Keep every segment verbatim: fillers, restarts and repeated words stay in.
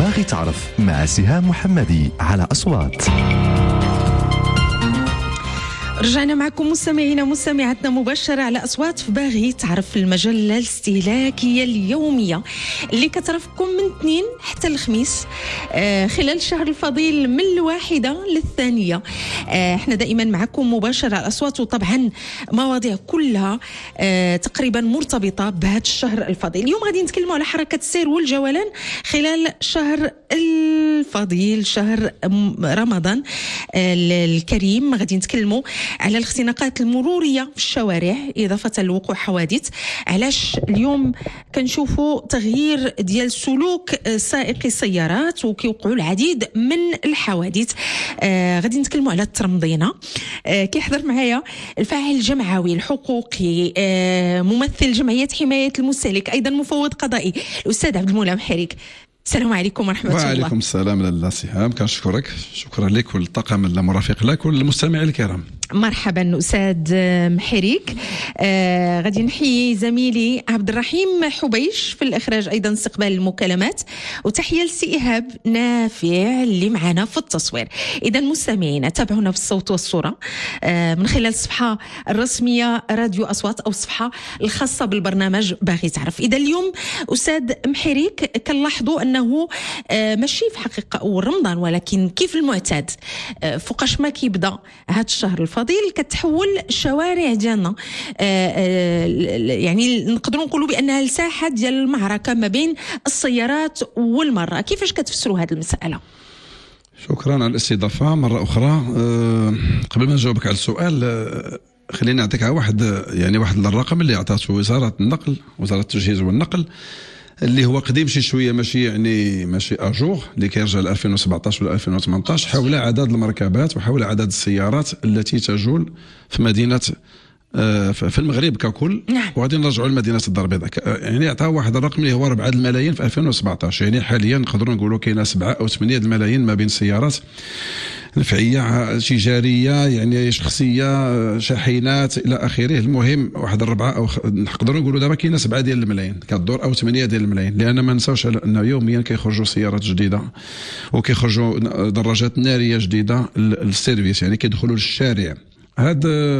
باغي تعرف مع سهام محمدي على أصوات. رجعنا معكم مستمعينا مستمعاتنا مباشرة على أصوات في باغي تعرف، المجلة الاستهلاكية اليومية اللي كترافقكم من اثنين حتى الخميس آه خلال الشهر الفضيل من الواحدة للثانية. آه احنا دائما معكم مباشرة على أصوات، وطبعا مواضيع كلها آه تقريبا مرتبطة بهذا الشهر الفضيل. اليوم غادي نتكلموا على حركة السير والجولان خلال شهر الفضيل، شهر رمضان آه الكريم. غادي نتكلموا على الاختناقات المرورية في الشوارع إضافة لوقوع حوادث. علاش اليوم كنشوفوا تغيير ديال سلوك سائقي السيارات وكيوقعوا العديد من الحوادث. آه غادي نتكلموا على الترمضينة. آه كيحضر معايا الفاعل الجمعوي الحقوقي آه ممثل جمعية حماية المستهلك أيضا مفوض قضائي الأستاذ عبد المولى محريك. السلام عليكم ورحمة الله. وعليكم السلام لاله سهام، كنشكرك، شكرا لك وللطاقم المرافق لك وللمستمعين الكرام. مرحبا أستاذ محريك. آه غادي نحيي زميلي عبد الرحيم حبيش في الإخراج، أيضا استقبال المكالمات، وتحية لسي إيهاب نافع اللي معنا في التصوير. إذا مستمعينا تابعونا في الصوت والصورة آه من خلال الصفحة الرسمية راديو أصوات أو الصفحة الخاصة بالبرنامج باغي تعرف. إذا اليوم أستاذ محريك كنلاحظوا أنه آه ماشي في حقيقة رمضان، ولكن كيف المعتاد آه فوقاش ما كيبدا هذا الشهر فضيل كتحول الشوارع ديالنا يعني نقدروا نقولوا بانها الساحه ديال المعركه ما بين السيارات والمراه. كيفاش كتفسروا هذه المساله؟ شكرا على الاستضافه مره اخرى. أه قبل ما نجاوبك على السؤال أه خليني نعطيك واحد يعني واحد الرقم اللي عطاته وزاره النقل، وزاره التجهيز والنقل، اللي هو قديم شي شويه، ماشي يعني ماشي اجور، اللي كيرجع ل ألفين وسبعطاش ولا ألفين وثمنطاش، حول عدد المركبات وحول عدد السيارات التي تجول في مدينه في المغرب ككل. نعم. وغادي نرجعوا لمدينه الدار البيضاء. يعني عطاو واحد الرقم اللي هو أربعة الملايين في ألفين وسبعطاش. يعني حاليا نقدروا نقولوا كاينه سبعة او ثمانية الملايين ما بين سيارات نفعيه تجاريه، يعني شخصيه، شاحنات الى اخره. المهم واحد الربعه او خ... نقدروا نقولوا دابا كاينه سبعة ديال الملايين كدور او ثمانية ديال الملايين، لان ما نساوش انه يوميا كيخرجوا سيارات جديده وكيخرجوا دراجات ناريه جديده للسيرفيس، يعني كيدخلوا للشارع. هذا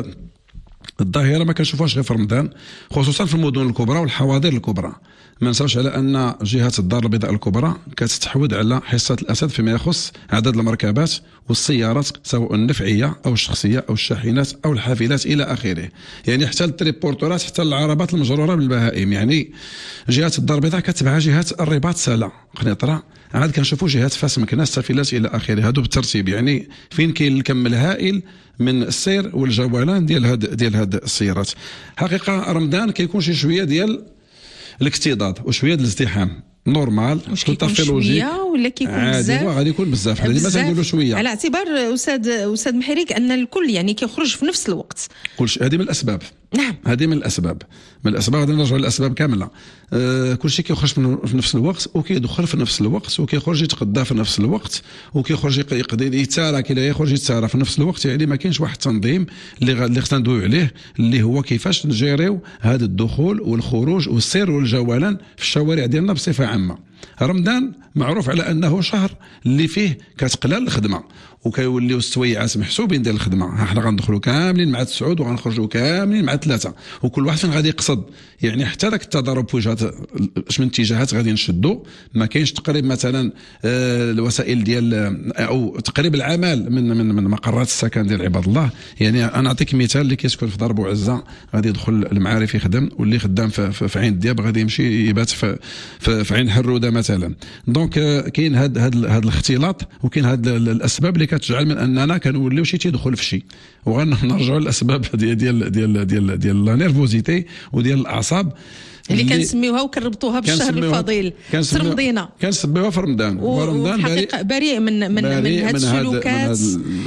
الظاهره ما كنشوفوهاش غير في رمضان، خصوصا في المدن الكبرى والحواضر الكبرى. ما نساوش على ان جهه الدار البيضاء الكبرى كتستحوذ على حصه الاسد فيما يخص عدد المركبات والسيارات، سواء النفعيه او الشخصيه او الشاحنات او الحافلات الى اخره. يعني حتى التريبورتورات، حتى العربات المجروره بالبهائم. يعني جهه الدار البيضاء كتبعها جهه الرباط سلا قنيطره، عاد كنشوفوا جهات فاس مكناس سفيلات الى اخره. هادو بالترتيب، يعني فين كاين الكم الهائل من السير والجولان ديال هاد ديال هاد السيارات. حقيقه رمضان كيكون شي شويه ديال الاكتضاد وشويه ديال الازدحام نورمال، كيكون شويه ولا كيكون بزاف؟ غادي يكون بزاف، حنا ديما تنقولوا شويه، على اعتبار استاذ استاذ محريك ان الكل يعني كيخرج في نفس الوقت. كلشي هذه من الاسباب. نعم، هذه من الاسباب من الاسباب غادي نرجعوا للاسباب كامله. آه كلشي كيخرج في نفس الوقت وكيدخل في نفس الوقت وكيخرج يتغدى في نفس الوقت وكيخرج يقضي يتسارى كي يخرج يتسارى في نفس الوقت. يعني ما كاينش واحد التنظيم اللي اللي خصنا ندويو عليه، اللي هو كيفاش نجيريو هذا الدخول والخروج والسير والجولان في الشوارع ديالنا بصفه عامه. رمضان معروف على انه شهر اللي فيه كتقلال الخدمه وكيوليو السويعات محسوبين ديال الخدمه. حنا غندخلوا كاملين مع تسعود وغنخرجوا كاملين مع ثلاثه، وكل واحد فين غادي يقصد. يعني حتى داك التضارب في وجهات اش من اتجاهات غادي نشدوا. ما كاينش تقريب مثلا آه الوسائل ديال او تقريب العمل من من من مقرات السكن ديال عباد الله. يعني انا نعطيك مثال، اللي كيسكن في دار بوعزه غادي يدخل المعارف يخدم، واللي خدام في, في, في عين الدياب غادي يمشي يبات في, في, في عين حروده مثلا. دونك آه كاين هاد هاد هاد الاختلاط، وكاين هاد الاسباب اللي كتجعل من اننا كنوليو شي تيدخل في شي. وغنرجعوا للاسباب ديال ديال ديال ديال ديال لا نيرفوزيتي وديال الاعصاب اللي, اللي كنسميوها وكنربطوها بالشهر الفضيل رمضان، كنسميوها في رمضان. ورمضان بريء بريء من من بريء من هذه السلوكات،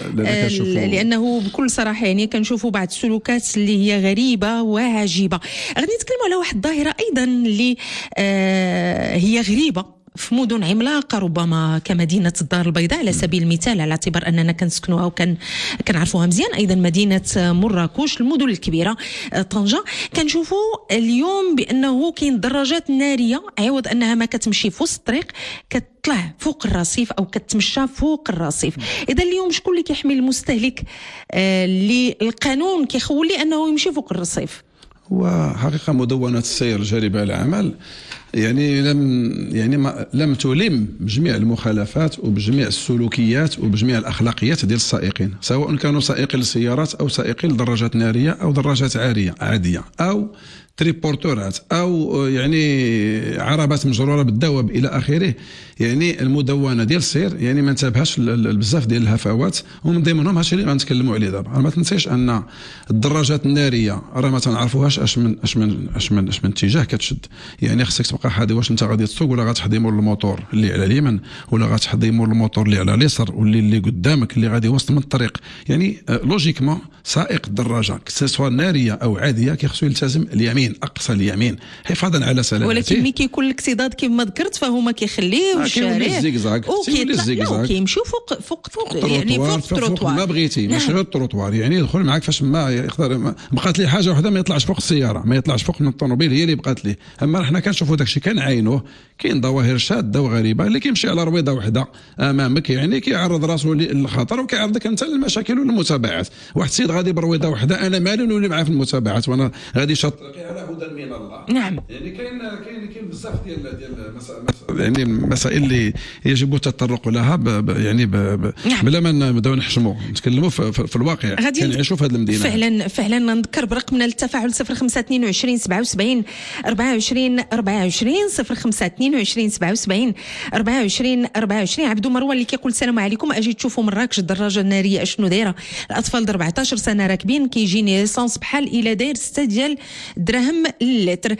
لانه بكل صراحه يعني كنشوفوا بعض السلوكات اللي هي غريبه وعجيبه. غادي نتكلموا على واحد الظاهره ايضا اللي آه هي غريبه في مدن عملاقه ربما كمدينه الدار البيضاء على سبيل المثال، على اعتبار اننا كنسكنوها وكان كنعرفوها مزيان، ايضا مدينه مراكش، المدن الكبيره طنجه، كنشوفوا اليوم بانه كاين دراجات ناريه عوض انها ما كتمشي في وسط الطريق كتطلع فوق الرصيف او كتمشى فوق الرصيف. اذا اليوم شكون اللي كيحمي المستهلك اللي آه القانون كيخولي انه يمشي فوق الرصيف؟ وحقيقة مدونة السير الجاربة الأعمال يعني لم يعني ما لم تلم بجميع المخالفات وبجميع السلوكيات وبجميع الأخلاقيات ديال السائقين، سواء كانوا سائقين السيارات أو سائقين دراجات نارية أو دراجات عارية عادية أو تريبورتورات أو يعني عربات مجرورة بالدواب إلى آخره. يعني المدونة ديال السير يعني ما انتبهاش بزاف ديال الهفوات، ومن ضمنهم هادشي اللي غنتكلموا عليه دابا. ما تنساش أن الدراجات النارية راه ما تنعرفوهاش اش من اش من اش من اش من اتجاه كتشد. يعني خصك تبقى حاذي واش انت غادي تسوق ولا غتحدي مور الموتور اللي على اليمين ولا غتحدي مور الموتور اللي على اليسار واللي اللي قدامك اللي غادي وسط من الطريق. يعني لوجيكمون سائق الدراجة سواء نارية أو عادية كيخصو يلتزم اليمين، أقصى اليمين، حفاظا على سلامته. ولكن ملي كيكون الاكتضاد كما ذكرت فهما كيخليو الشارع وكيمشيو فوق فوق فوق يعني فوق التروطوار ما بغيتي، ماشي غير التروطوار، يعني يدخل معاك فاش ما يقدر. بقات لي حاجه واحده، ما يطلعش فوق السياره، ما يطلعش فوق من الطوموبيل، هي اللي بقات ليه. اما حنا كنشوفوا داكشي كنعاينوه. كاين ظواهر شاده وغريبه اللي كيمشي على رويضه واحده امامك، يعني كيعرض راسه للخطر وكيعرضك انت للمشاكل والمتابعات. واحد السيد غادي برويضه واحده، انا مالي نولي معاه في المتابعات وانا غادي شاطري على هدى من الله. نعم. يعني كاين كاين كاين بزاف ديال ديال مسائل، يعني مسائل اللي يجب التطرق لها ب ب يعني ب ب نعم. بلا ما نبداو نحشموا نتكلموا في, في, في الواقع كنعيشوا في هذه المدينه. فعلا فعلا نذكر برقمنا للتفاعل صفر خمسة اثنين وعشرين سبعة وسبعين أربعة وعشرين أربعة وعشرين صفر خمسة اثنين وعشرين سبعة وسبعين أربعة وعشرين أربعة وعشرين. عبدو مروان اللي كيقول السلام عليكم، اجي تشوفوا مراكش الدراجه الناريه اشنو دايره، الاطفال د أربعطاش سنه راكبين، كيجيني ليسونس بحال الى داير ستة ديال دراهم للتر.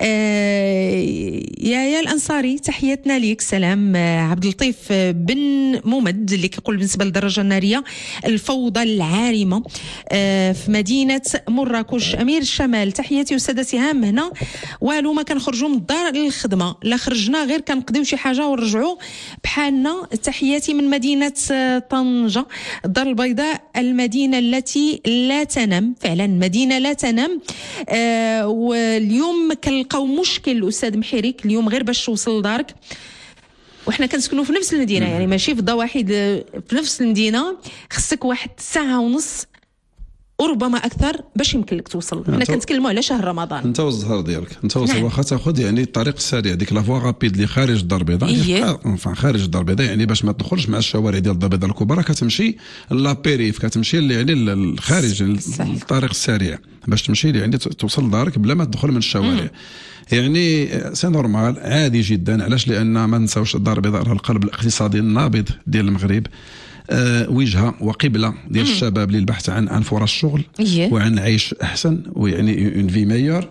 آه يا يا الانصاري تحياتنا ليك. سلام. آه عبد اللطيف بن ممد اللي كيقول بالنسبه للدراجه الناريه الفوضى العارمه آه في مدينه مراكش. امير الشمال تحياتي استاذه سهام، هنا والو ما كنخرجوا من الدار للخدمه، لا خرجنا غير كنقضيو شي حاجه ونرجعوا بحالنا. تحياتي من مدينه طنجه الدار البيضاء، المدينه التي لا تنام، فعلا مدينه لا تنام. آه واليوم كنلقاو مشكل استاذ محيرك اليوم غير باش توصل لدارك، وحنا كنسكنوا في نفس المدينه، يعني ماشي في الضواحي في نفس المدينه، خصك واحد ساعه ونص وربما اكثر باش يمكن لك توصل. حنا كنتكلموا على شهر رمضان. انت والزهر ديالك انت وصل واخا تاخذ يعني الطريق السريع ديك لا فوا رابيد اللي خارج الدار البيضاء، إيه؟ خارج الدار البيضاء يعني باش ما تدخلش مع الشوارع ديال الدار البيضاء الكبرى، كتمشي لابيريف، كتمشي يعني الخارج الطريق السريع باش تمشي يعني توصل لدارك بلا ما تدخل من الشوارع. يعني سي نورمال عادي جدا. علاش؟ لان ما نساوش الدار البيضاء راه القلب الاقتصادي النابض ديال المغرب، أه وجهه وقبله ديال مم. الشباب للبحث عن عن فرص شغل yeah. وعن عيش احسن ويعني اون في ميور.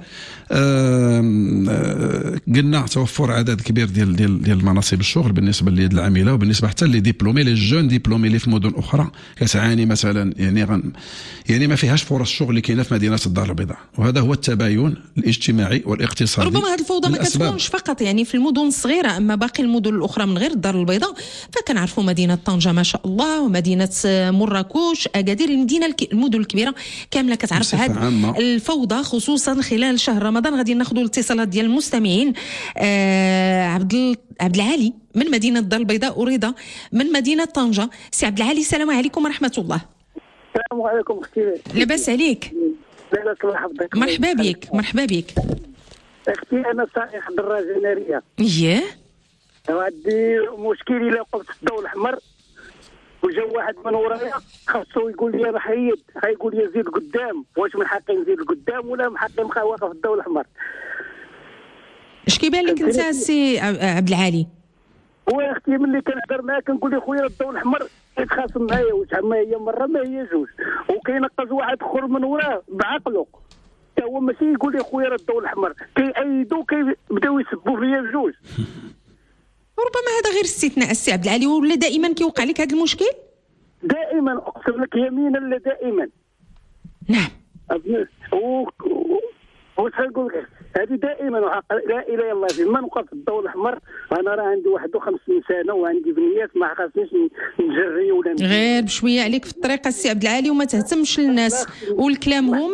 أه أه قلنا توفر عدد كبير ديال ديال ديال المناصب الشغل بالنسبه لليد العامله وبالنسبه حتى لي ديبلومي لي جون ديبلومي اللي في مدن اخرى كتعاني مثلا يعني غن يعني ما فيهاش فرص شغل اللي كاينه في مدينه الدار البيضاء، وهذا هو التباين الاجتماعي والاقتصادي. ربما هذه الفوضى ما كتكونش فقط يعني في المدن الصغيره، اما باقي المدن الاخرى من غير الدار البيضاء فكنعرفوا مدينه طنجه ما شاء الله، ومدينه مراكش، اكادير، المدينه الك... المدن الكبيره كامله كتعرف هذه الفوضى، خصوصا خلال شهر رمضان. غادي ناخذوا الاتصالات ديال المستمعين. آه عبد عبد العالي من مدينه الدار البيضاء ورضا من مدينه طنجه. سي عبد العالي السلام عليكم ورحمه الله. السلام عليكم اختي. لاباس عليك؟ لاباس الله يحفظك. مرحبا بك مرحبا بك اختي. انا سائق دراجه ناريه. اييه. عندي مشكل الا وقفت في الضوء الاحمر وجا واحد من ورايا خاصو يقول لي انا حيد، غايقول لي زيد قدام، واش من حقي نزيد لقدام ولا من حقي نبقى واقف في الضوء الاحمر؟ اش كيبان لك انت سي عبد العالي؟ هو اختي ملي كنهضر معاه كنقول له خويا الضوء الاحمر كيتخاصم معايا، واش ما هي مره ما هي جوج، وكينقز واحد اخر من وراه بعقله حتى هو ماشي يقول لي خويا الضوء الاحمر، كيأيدوا كيبداو يسبوا فيا بجوج. ربما هذا غير استثناء السي عبد العالي، ولا دائما كيوقع لك هذا المشكل؟ دائما اقسم لك يمينا لا دائما. نعم. و واش غنقول لك هذه دائما وحق لا اله الا الله. فيما نوقف في الضوء الاحمر انا راه عندي واحد وخمسين سنه وعندي بنيات ما خاصنيش نجري ولا نجري. غير بشويه عليك في الطريق السي عبد العالي وما تهتمش للناس والكلامهم.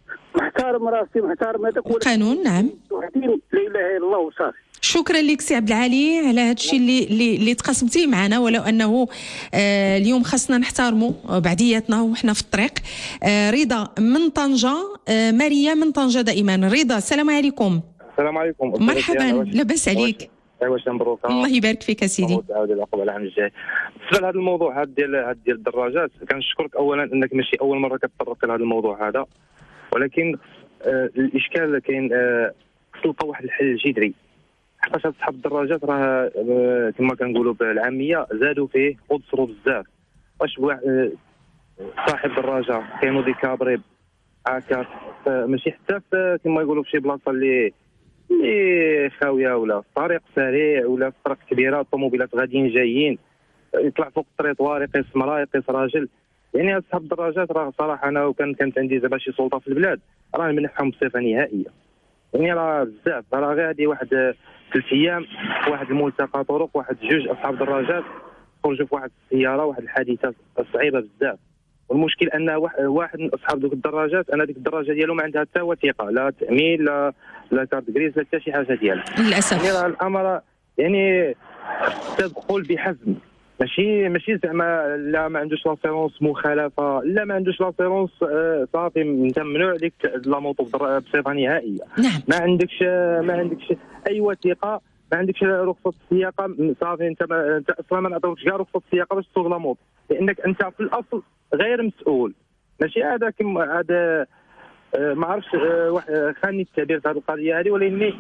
محترم راسي محترم هذاك القانون. نعم لا اله الا الله وصافي. شكرا لك سي عبد العالي على هذا الشيء اللي اللي, اللي تقاسمتيه معنا، ولو انه آه اليوم خاصنا نحترموا بعدياتنا وحنا في الطريق. آه رضا من طنجه، آه ماريا من طنجه دائما. رضا السلام عليكم. السلام عليكم. مرحبا لاباس عليك؟ واش مبروك. الله يبارك فيك سيدي. تعاود العقوبه على العام الجاي. بالنسبه لهذا الموضوع هذا ديال هذا ديال الدراجات، كنشكرك اولا انك ماشي اول مره كتطرق لهذا الموضوع هذا، ولكن آه الاشكال كاين آه تلقى واحد الحل جذري. حقاش هاد صحاب الدراجات راه آه كما كنقولوا بالعاميه زادوا فيه وقصروا بزاف. واش واحد صاحب دراجه كاينوا دي كابريب هكا ماشي حتى كما يقولوا في شي بلاصه اللي اللي خاويه ولا في طريق سريع ولا في طريق كبيره الطوموبيلات غاديين جايين يطلع فوق الطريطوار يقيس مراه يقيس راجل. يعني هاد صحاب الدراجات راه صراحه انا وكان كانت عندي دابا شي سلطه في البلاد راه نمنحهم بصفه نهائيه. يعني راه بزاف راه غير هادي واحد ثلاث ايام واحد الملتقى طرق واحد جوج اصحاب دراجات خرجوا في واحد السياره واحد الحادثه صعيبه بزاف. والمشكل ان واحد من اصحاب دوك الدراجات انا ديك الدراجه ديالو ما عندها حتى وثيقه لا تامين لا لا كارت غريز لا حتى شي حاجه ديالها للاسف. يعني راه الامر يعني تدخل بحزم ماشي ماشي زعما لا ما عندوش لاسيرونس مخالفه لا ما عندوش لاسيرونس آه صافي انت ممنوع عليك لا موطو بصفه نهائيه. نعم. ما عندكش ما عندكش اي وثيقه ما عندكش رخصه السياقه صافي انت ما انت اصلا ما نعطيوكش كاع رخصه السياقه باش تسوق لا موطو لانك انت في الاصل غير مسؤول. ماشي هذا كما هذا آه ما عرفتش آه واحد خاني التعبير في هذه القضيه هذه ولكن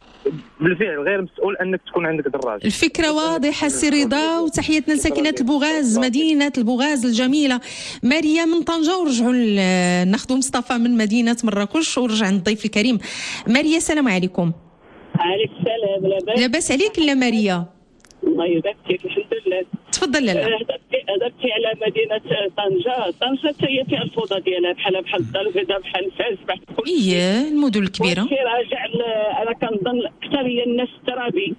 بالفعل غير مسؤول انك تكون عندك دراجه. الفكره واضحه سي رضا وتحياتنا لساكنه البوغاز مدينه البوغاز الجميله. ماريا من طنجه ورجعوا ناخذوا مصطفى من مدينه مراكش ورجع الضيف الكريم. ماريا السلام عليكم. عليك السلام. لاباس لاباس عليك لا ماريا؟ الله يبارك فيك الحمد لله. تفضل. لا هضرتي على مدينه طنجه. طنجه هي فيها الفوضى ديالها بحال بحال الدار بحال فاس بحال اييه المدن الكبيره. كي راجع انا كنظن اكثر هي الناس الترابي.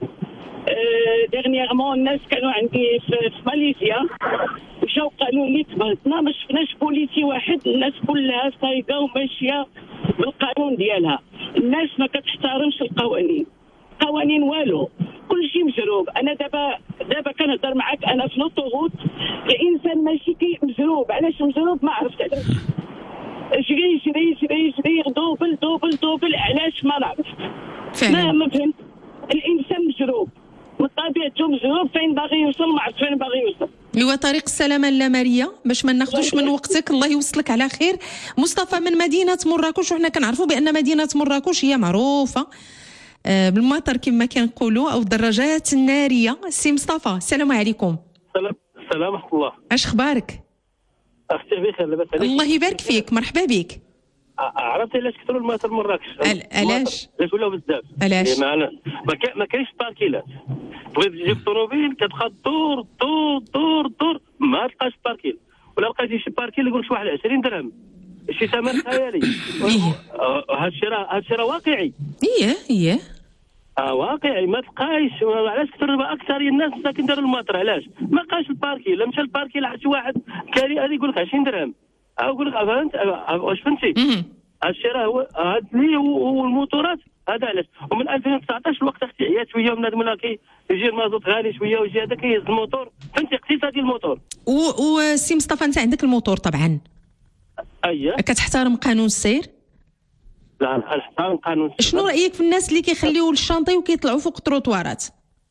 أه ديغنيغمون الناس كانوا عندي في, في ماليزيا وجاو قالوا لي تبهتنا ما شفناش بوليسي واحد الناس كلها صايده وماشيه بالقانون ديالها. الناس ما كتحترمش القوانين قوانين والو كل شيء مجروب. انا دابا دابا كنهضر معاك انا في لوطوغوت الانسان ماشي كي مجروب. علاش مجروب ما عرفت علاش جري جري جري جري دوبل دوبل دوبل علاش ما نعرف ما ما فهمت. الانسان مجروب من طبيعته مجروب فين باغي يوصل ما عرفت فين باغي يوصل. ايوا طريق السلامه لا ماريا باش ما ناخذوش من وقتك. الله يوصلك على خير. مصطفى من مدينه مراكش وحنا كنعرفوا بان مدينه مراكش هي معروفه بالمطر كما كنقولوا او الدراجات الناريه. سي مصطفى السلام عليكم. السلام السلام ورحمه الله. اش اخبارك؟ اختي بخير لاباس عليك؟ الله يبارك فيك مرحبا بك. عرفتي علاش كثروا المطر مراكش؟ علاش؟ علاش ولاو بزاف؟ علاش؟ ما كاينش باركيلات. بغيت تجيب طوموبيل كتبقى دور دور دور دور ما تلقاش باركيل ولا لقيتي شي باركيل يقول لك واحد عشرين درهم شي ثمن خيالي. هذا الشيء راه هذا الشيء راه واقعي. ايه ايه اه واقعي ما تلقايش. علاش كثر اكثر الناس ساكن دار المطر علاش ما لقاش الباركي لا مشى الباركي لحد شي واحد كاري هذا يقول لك عشرين درهم او يقول لك فهمت واش فهمتي. هذا الشيء راه هو هذا اللي هو الموتورات هذا علاش. ومن ألفين وتسعطاش الوقت اختي عيات شويه وبنادم ولا كي يجي المازوت غالي شويه ويجي هذا كيهز الموتور فهمتي اقتصادي الموتور. وسي مصطفى انت عندك الموتور طبعا. اييه كتحترم قانون السير؟ لا نحترم قانون السير. شنو رايك في الناس اللي كيخليو الشانطي وكيطلعوا فوق التروطوارات؟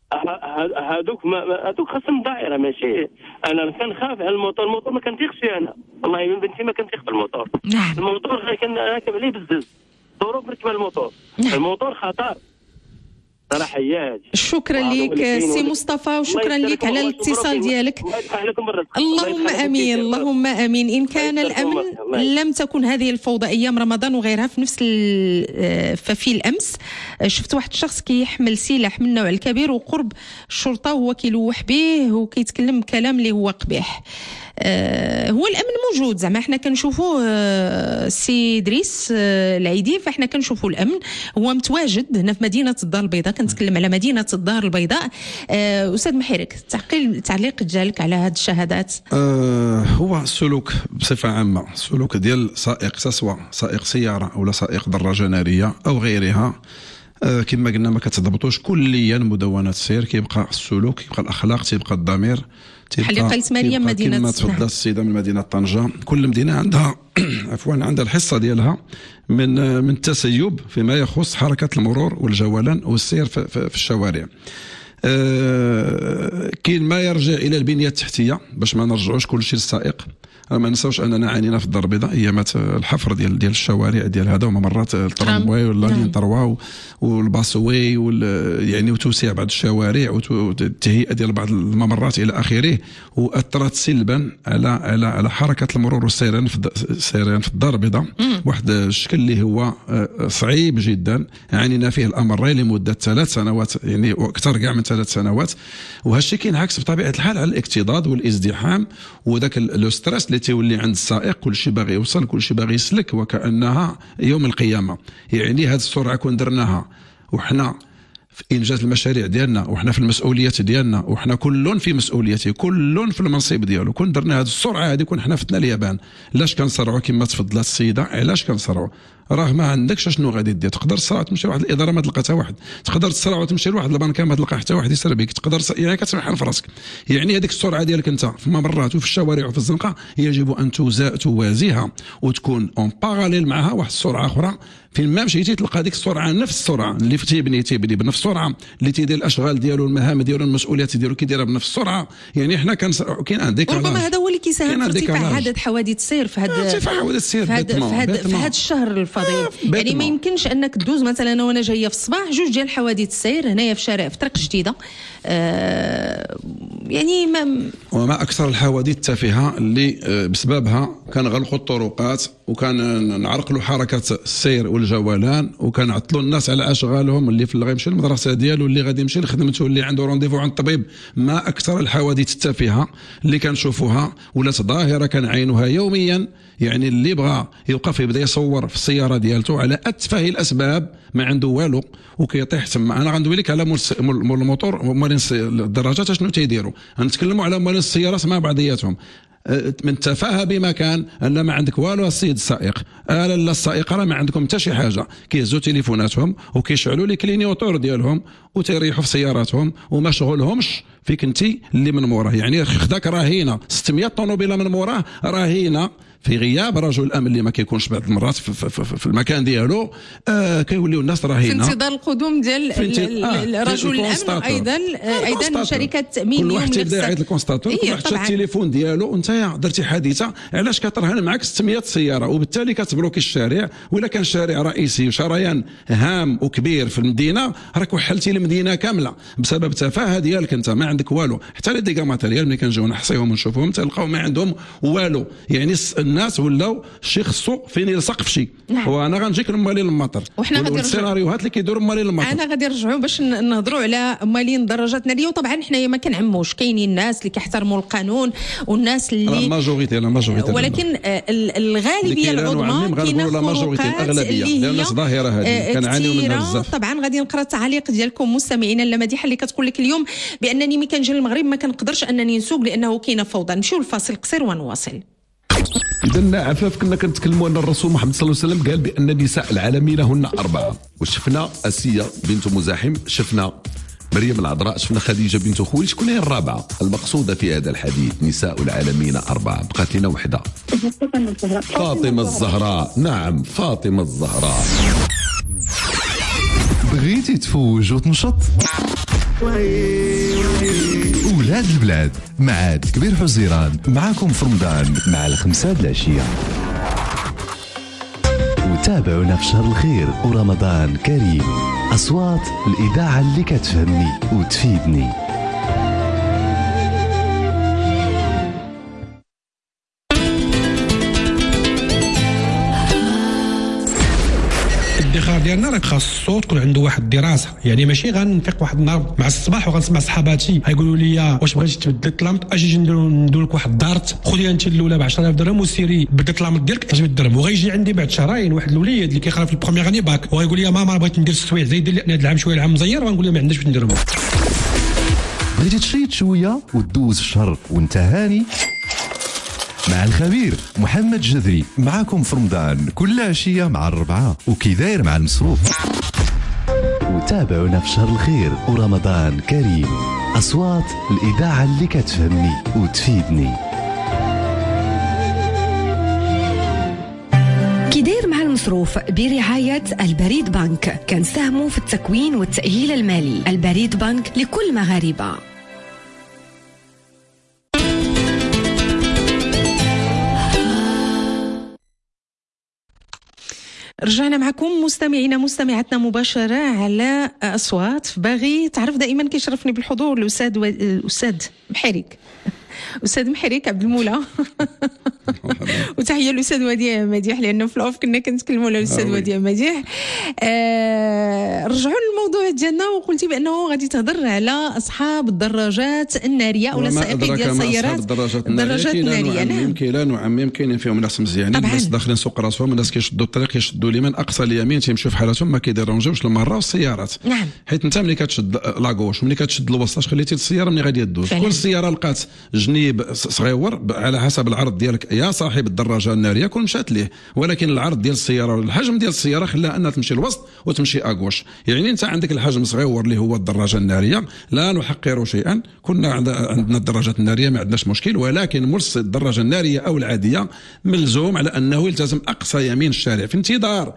هذوك هذوك خصم دائره ماشي. انا كنخاف على الموتور. الموتور ما كنثيقش فيه انا والله من بنتي ما كنثيق في الموتور. نعم. الموتور كان راكب عليه بزز ضروب مركب الموتور. نعم. الموتور خطر صراحه هي هذه. شكرا لك سي مصطفى، وشكرا لك على الاتصال ديالك. اللهم امين اللهم امين. ان كان الامن لم تكن هذه الفوضى ايام رمضان وغيرها. في نفس ففي الامس شفت واحد الشخص كيحمل سلاح من النوع الكبير وقرب الشرطه وهو كيلوح به وكيتكلم كلام اللي هو قبيح. آه هو الامن موجود زعما حنا كنشوفوه. آه سي دريس آه العيدي، فاحنا كنشوفوا الامن هو متواجد هنا في مدينه الدار البيضاء. كنتكلم على مدينه الدار البيضاء. آه استاذ محيرك، تعقيل تعليق ديالك على هذه الشهادات؟ آه هو السلوك بصفه عامه، السلوك ديال سائق سواء سائق سياره او سائق دراجه ناريه او غيرها، آه كما قلنا ما كتضبطوش كليا مدونات السير. كيبقى السلوك، كيبقى الاخلاق، تيبقى الضمير. حليقه مريم مدينه كما تفضلت السيده من مدينه طنجه. كل مدينه عندها عفوا عندها الحصه ديالها من من التسيب فيما يخص حركه المرور والجولان والسير في, في, في الشوارع. أه كاين ما يرجع الى البنيه التحتيه باش ما نرجعوش كل شيء للسائق. ما نساوش اننا عانينا في الدار البيضاء ايامات الحفر ديال ديال الشوارع ديال هذا، ومرات الترامواي ولا لين تروا والباسوي يعني وتوسيع بعض الشوارع والتهيئه ديال بعض الممرات الى اخره، واثرت سلبا على على على حركه المرور والسيران في السيران في الدار البيضاء واحد الشكل اللي هو صعيب جدا. عانينا فيه الامرين لمده ثلاث سنوات يعني واكثر كاع من ثلاث سنوات. وهالشيء كينعكس بطبيعه الحال على الاكتظاظ والازدحام وذاك لو ستريس اللي تيولي عند السائق. كل شيء باغي يوصل، كل شيء باغي يسلك، وكانها يوم القيامه. يعني هذه السرعه كون درناها وحنا في انجاز المشاريع ديالنا وحنا في المسؤوليات ديالنا وحنا كل في مسؤوليته، كل في المنصب ديالو، كون درنا هذه السرعه هذه كون حنا فتنا اليابان. علاش كنسرعوا كما تفضلت السيده؟ علاش كنسرعوا؟ راه ما عندكش شنو غادي دير. تقدر تسرع وتمشي لواحد الاداره ما تلقى حتى واحد، تقدر تسرع وتمشي لواحد البنكه ما تلقى حتى واحد يسرب بك، تقدر يعني كتسمح في راسك. يعني هذيك السرعه ديالك انت في الممرات وفي الشوارع وفي الزنقه يجب ان توازيها وتكون اون باراليل معها واحد السرعه اخرى. فين ما مشيتي تلقى هذيك السرعه نفس السرعه اللي تيبني تيبني بنفس السرعه، اللي تيدير الاشغال ديالو المهام ديالو المسؤوليات ديالو كيديرها بنفس السرعه. يعني حنا كنسرعوا. كاين ان ديكالاج، ربما هذا هو اللي كيساهم في ارتفاع عدد حوادث السير في هذا ارتفاع حوادث السير في هذا الشهر الفضيل. يعني ما يمكنش انك تدوز مثلا وانا جايه في الصباح جوج ديال حوادث السير هنايا في شارع في طريق جديده. آه يعني ما وما اكثر الحوادث التافهه اللي بسببها كنغلقوا الطرقات وكان نعرقلوا حركه السير والجولان وكنعطلوا الناس على اشغالهم، اللي في اللي غيمشي للمدرسه ديالو، اللي غادي يمشي لخدمته، اللي عنده رونديفو عند الطبيب. ما اكثر الحوادث التافهه اللي كنشوفوها ولات ظاهره كنعينوها يوميا. يعني اللي بغى يوقف يبدا يصور في السياره ديالته على اتفه الاسباب، ما عنده والو وكيطيح تما. انا غندوي لك على مول الموتور ومالين الدراجات شنو تيديروا. غنتكلموا على مالين السيارات مع بعضياتهم. من تفاهه بما كان ان ما عندك والو السيد السائق، الا لا السائق راه ما عندكم حتى شي حاجه. كيهزوا تليفوناتهم وكيشعلوا لي كلينيوتور ديالهم وتيريحوا في سياراتهم وما شغلهمش فيك انت اللي من موراه. يعني خداك رهينه ستمية طوموبيله من موراه رهينه في غياب رجل الامن اللي ما كيكونش بعض المرات في, في, في, في المكان ديالو. آه كيوليو الناس رهينه في انتظار القدوم ديال آه رجل الامن. ايضا آه ايضا شركه التامين. كل واحد تيبدا يعيط الكونستاتور، كل واحد شاد التليفون ديالو وانت درتي حادثه. علاش كترهن معك ستمية سياره وبالتالي كتبلوكي الشارع؟ ولا كان شارع رئيسي وشريان هام وكبير في المدينه راك وحلتي المدينه كامله بسبب تفاهه ديالك انت. ما عندك والو. حتى لي ديغا ماتيريال ملي كنجيو نحصيهم ونشوفهم تلقاو ما عندهم والو. يعني الناس ولاو شي خصو فين يلصق في شي. نعم. وانا غنجيك مالين المطر والسيناريوهات اللي كيدوروا مالين المطر. انا غادي نرجعوا باش نهضروا على مالين دراجات ناريه. وطبعا حنايا ما كنعموش، كاينين الناس اللي كيحترموا القانون والناس اللي الماجوريتي لا ماجوريتي ولكن الغالبيه العظمى كاينه خروقات اللي هي ظاهره هذه كنعانيو منها بزاف. طبعا غادي نقرا التعليق ديالكم مستمعينا اللمديحه اللي كتقول لك اليوم بانني ملي كنجي للمغرب ما كنقدرش انني نسوق لانه كاينه فوضى. نمشيو لفاصل قصير ونواصل. إذا عفاف كنا كنتكلموا أن الرسول محمد صلى الله عليه وسلم قال بأن النساء العالمين هن أربعة، وشفنا أسية بنت مزاحم، شفنا مريم العذراء، شفنا خديجة بنت خويلد. شكون هي الرابعة المقصودة في هذا الحديث؟ نساء العالمين أربعة. بقات لنا وحدة، فاطمة الزهراء. نعم فاطمة الزهراء. بغيتي تفوج وتنشط؟ ولاد البلاد مع عاد كبير حزيران معاكم في رمضان مع الخمسة د العشية. وتابعونا في شهر الخير ورمضان كريم. أصوات الإذاعة اللي كتفهمني وتفيدني. الادخار ديالنا راه خاص الصوت تكون عنده واحد الدراسه، يعني ماشي غنفيق واحد النهار مع الصباح وغنسمع صحاباتي غيقولوا لي واش بغيتي تبدل الطلامط اجي ندير لك واحد الدارت، خذيها انت الاولى ب عشرة آلاف درهم وسيري بدل الطلامط ديالك عشرة درهم. وغيجي عندي بعد شهرين واحد الوليد اللي كيقرا في البروميير اني باك وغيقول لي ماما بغيت ندير السويع زيد لي هذا العام شويه العام مزير، وغنقول له ما عندناش باش نديرهم. بغيتي تشيط شويه وتدوز الشهر وانت هاني مع الخبير محمد جذري معاكم في رمضان كل عشية مع الربعة وكي داير مع المصروف. وتابعونا في شهر الخير ورمضان كريم. أصوات الإذاعة اللي كتفهمني وتفيدني. كي داير مع المصروف برعاية البريد بنك، كنساهموا في التكوين والتأهيل المالي. البريد بنك لكل المغاربة. رجعنا معكم مستمعينا مستمعاتنا مباشرة على أصوات. باغي تعرف دائما كيشرفني بالحضور الأستاذ و... الأستاذ محرك أستاذ محرك عبد المولى وتحية الأستاذ وديع مديح، لأنه في الأوف كنا كنتكلموا على الأستاذ وديع مديح. آه رجعوا للموضوع ديالنا وقلتي بأنه غادي تهضر على أصحاب الدراجات النارية أو السائقين ديال السيارات. الدراجات النارية نعم كاين نوعين كاينين فيهم ناس مزيانين، الناس داخلين سوق راسهم، الناس كيشدوا الطريق كيشدوا اليمين أقصى اليمين تيمشيو في حالاتهم ما كيديرونجيوش المرة والسيارات. نعم. حيت أنت ملي كتشد لاكوش ملي كتشد الوسط خليتي السيارة ملي غادي تدوز، كل سيارة لقات جنيب صغيور على حسب العرض ديالك يا صاحب الدراجه الناريه كون مشات ليه، ولكن العرض ديال السياره والحجم ديال السياره خلاها انها تمشي الوسط وتمشي اكوش. يعني انت عندك الحجم صغيور اللي هو الدراجه الناريه لا نحقر شيئا، كنا عندنا الدراجات الناريه ما عندناش مشكل، ولكن مرسل الدراجه الناريه او العاديه ملزوم على انه يلتزم اقصى يمين الشارع في انتظار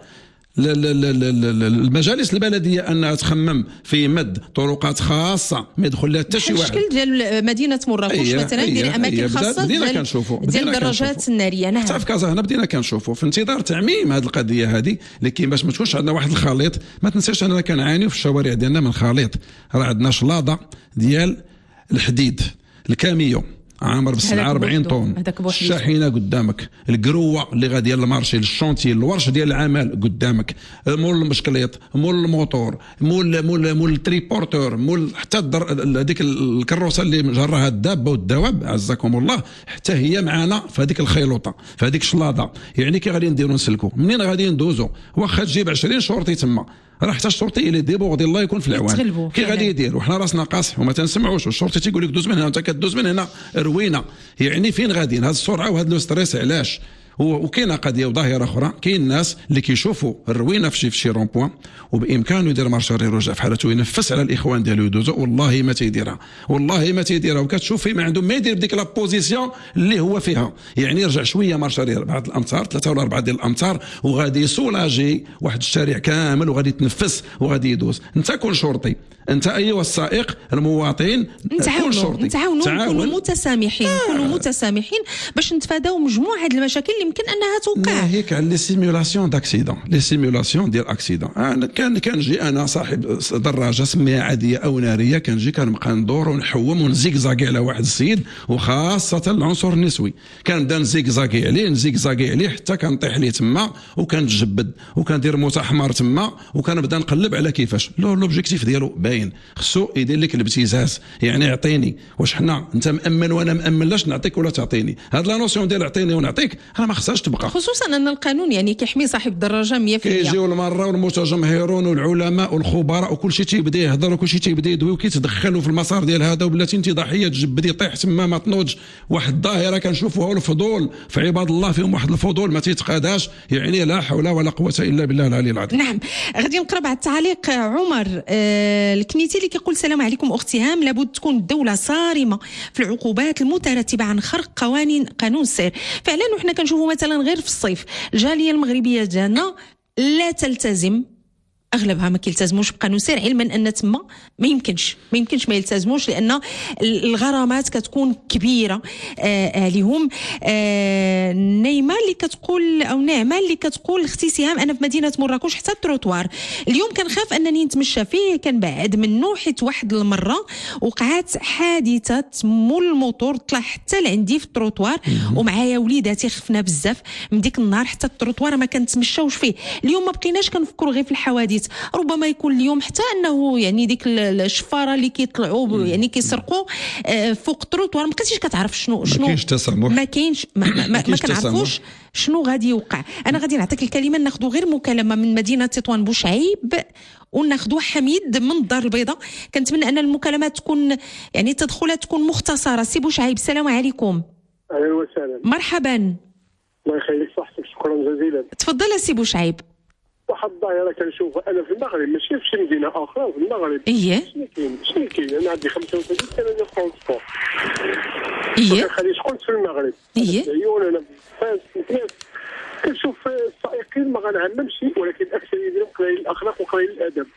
المجالس البلديه انها تخمم في مد طرقات خاصه ما يدخل لها حتى شي واحد. الشكل ديال مدينه مراكش مثلا ديال اماكن خاصه ديال ديال الدراجات الناريه. نعم حتى في كازا هنا بدينا كنشوفوا في انتظار تعميم هذه القضيه هذه، لكن باش ما تكونش عندنا واحد الخليط. ما تنساش اننا كنعانيو في الشوارع ديالنا من خليط، راه عندنا شلاضه ديال الحديد الكاميو عامر بسبعة وأربعين طن، الشاحنه قدامك، القروه اللي غادي المارشي للشونتي الورش ديال العمل قدامك، مول المشكليط مول الموتور مول مول مول التريبورتور مول حتى هذيك الكروسه اللي جرها الدابه والدواب عزكم الله حتى هي معنا في هذيك الخيلوطه في هذيك الشلاضه. يعني كي غادي نديروا نسلكوا منين غادي ندوزوا، واخا تجيب عشرين شرطي تما راه حتى الشرطي اللي ديبو غادي الله يكون في العوان كي غادي يدير، وحنا راسنا قاصح وما تنسمعوش، والشرطي تيقول لك دوز من هنا وانت كدوز من هنا روينا. يعني فين غاديين هذه السرعه وهذا لو ستريس علاش؟ وكاينه قضيه وظاهره اخرى، كاين الناس اللي كيشوفوا الروينه في شي في شي رون بوان وبامكانه يدير مارشاري رجع في حالته ينفس على الاخوان ديالو يدوزوا، والله ما تيديرها والله ما تيديرها، وكتشوف فيه ما عنده ما يدير بديك لا بوزيسيون اللي هو فيها. يعني يرجع شويه مارشاري اربعه الامتار ثلاثه ولا اربعه ديال الامتار وغادي يسولاجي واحد الشارع كامل وغادي يتنفس وغادي يدوز. انت كون شرطي، انت ايها السائق المواطن كون شرطي، نتعاونوا نكونوا متسامحين نكونوا آه. متسامحين باش نتفاداو مجموعه المشاكل اللي يمكن انها توقع. هيك على لي سيمولاسيون داكسيدون، لي سيمولاسيون ديال اكسيدون. انا كان كنجي انا صاحب دراجه سميها عاديه او ناريه، كنجي كنبقى ندور ونحوم ونزيكزاكي على واحد السيد، وخاصه العنصر النسوي كنبدا نزيكزاكي عليه نزيكزاكي عليه حتى كنطيح ليه تما وكنتجبد وكندير موت احمر تما وكنبدا نقلب على كيفاش لو لوبجيكتيف ديالو باين، خصو يدير لك الابتزاز. يعني يعطيني واش حنا انت مامن وانا مامن لاش نعطيك ولا تعطيني، هاد لا نوسيون ديال عطيني ونعطيك انا ما خصهاش تبقى، خصوصا ان القانون يعني كيحمي صاحب الدراجه مية في المية. كيجيو المره والمتجمهرون والعلماء والخبراء وكل شيء تيبدا يهضر وكل شيء تيبدا يدوي وكيتدخلوا في المسار ديال هذا، وبلاتي انت ضحيه تجبد يطيح تما ما تنوض. واحد الظاهره كنشوفوها الفضول في عباد الله، فيهم واحد الفضول ما تيتقاداش. يعني لا حول ولا قوه الا بالله العلي العظيم. نعم غادي نقرا بعد التعليق. عمر آه الكنيتي اللي كيقول السلام عليكم اختي هام، لابد تكون الدوله صارمه في العقوبات المترتبه عن خرق قوانين قانون السير. فعلا وحنا كنشوفوا مثلا غير في الصيف الجاليه المغربيه ديالنا لا تلتزم اغلبها ما كيلتزموش بقانون السير، علما ان تما ما يمكنش ما يمكنش ما يلتزموش، لان الغرامات كتكون كبيره آه عليهم. آه نيمه اللي كتقول او نعمه اللي كتقول اختي سهام، انا في مدينه مراكش حتى التروطوار اليوم كنخاف انني نتمشى فيه، كنبعد منه حيت واحد المره وقعت حادثه مول الموتور طلع حتى لعندي في التروطوار ومعايا وليداتي، خفنا بزاف من ديك النهار حتى التروطوار ما كنتمشاوش فيه. اليوم ما بقيناش كنفكروا غير في الحوادث، ربما يكون اليوم حتى انه يعني ديك الشفاره اللي كيطلعوا يعني كيسرقوا فوق التروطوار ما بقيتيش كتعرف شنو شنو ما كاينش تسامح، ما كاينش ما, ما, ما, ما كنعرفوش شنو غادي يوقع. انا غادي نعطيك الكلمه، ناخذوا غير مكالمه من مدينه تطوان بوشعيب وناخذوا حميد من الدار البيضاء. كنتمنى ان المكالمات تكون يعني التدخلات تكون مختصره. سي بوشعيب السلام عليكم. اهلا وسهلا. مرحبا. الله يخليك صحتك، شكرا جزيلا. تفضل سي بوشعيب. واحد الظاهره كنشوف انا في المغرب، ماشي في شي مدينه اخرى، في المغرب. اييه شنو كاين شنو كاين انا عندي خمسة وثلاثين سنه ديال الترونسبور. اييه ما كنخليش كنت في المغرب. اييه عيون انا فاس ناس كنشوف السائقين ما غنعممش، ولكن اكثر ديالهم قليل الاخلاق وقليل الادب.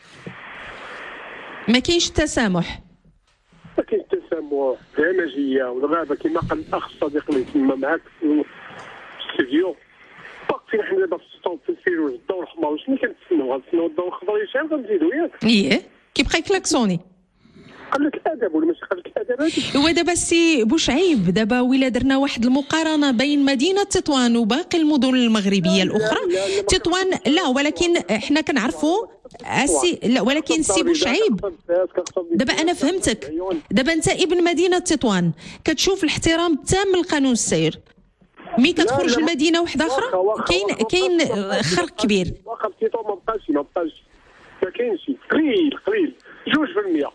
ما كاينش التسامح، ما كاينش التسامح، الهمجيه والغابه كما قال الاخ الصديق اللي تما معاك في الاستديو. باقيين حنا دابا في السطوب في الفيروز الضوء الحمر، شنو كنتسناو؟ غنتسناو الضوء الخضر يشعل غنزيدو ياك؟ اييه كيبقى يكلاكسوني. قلة الادب ولا ماشي قلة الادب هذه؟ ودابا السي بوشعيب دابا ولا درنا واحد المقارنه بين مدينه تطوان وباقي المدن المغربيه الاخرى، تطوان لا ولكن احنا كنعرفوا السي لا ولكن السي بوشعيب دابا انا فهمتك. دابا انت ابن مدينه تطوان كتشوف الاحترام التام لقانون السير، مي كتخرج المدينه واحده اخرى كاين كاين خرق كبير. واخا في تطوان ما بقاش ما بقاش ما كاينش، قليل قليل جوج في المية.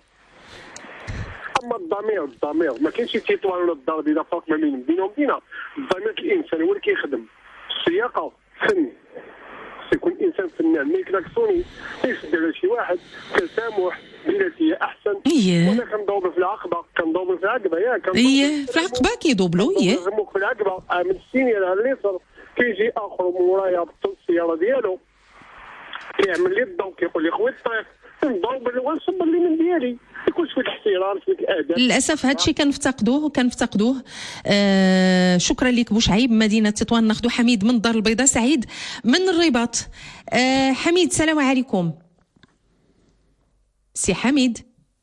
اما الضمير الضمير ما كاينش تطوان ولا الدار البيضاء فرق ما بين مدينه ومدينه. الضمير الانسان هو اللي كيخدم السياقه فن، يكون انسان فنان ما يكلاكسوني يسد على شي واحد، تسامح بالتي هي احسن. اييه وانا كندوبل في العقبه كندوبل في العقبه ياك اييه في العقبه كيدوبلوا اييه يهزموك في العقبه من السينيال على اليسار، كيجي اخر من ورايا بالسياره ديالو كيعمل لي الضوء كيقول لي خويا الطريق ندوبل ونصب اللي من ديالي، يكون شويه الاحترام شويه الادب. للاسف هذا الشيء كنفتقدوه كنفتقدوه. آه شكرا لك بوشعيب مدينه تطوان. ناخذ حميد من الدار البيضاء. سعيد من الرباط. آه حميد السلام عليكم. سي حميد.